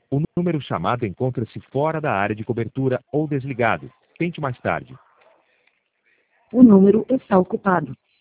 O número chamado encontra-se fora da área de cobertura ou desligado. Tente mais tarde. O número está ocupado.